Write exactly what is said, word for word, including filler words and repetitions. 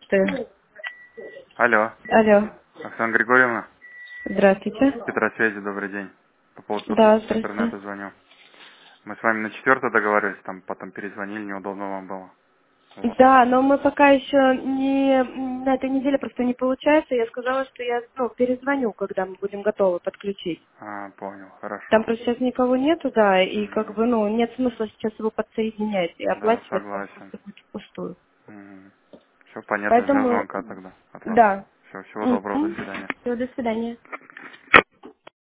Ты. Алло, Алло. Оксана Григорьевна, Здравствуйте. Петросвязи, добрый день. По поводу Да, сотрудничества здравствуйте. интернета звоню. Мы с вами на четвертое договорились, там потом перезвонили, неудобно вам было. Вот. Да, но мы пока еще не на этой неделе просто не получается. Я сказала, что я ну, перезвоню, когда мы будем готовы подключить. А, понял, Там хорошо. просто сейчас никого нету, да, и как Мгм. бы, ну, нет смысла сейчас его подсоединять и Да, оплачивать там согласен. просто будет впустую. Все понятно, ждем Поэтому, звонка тогда от вас. да. Все, всего доброго, до свидания. Все, до свидания.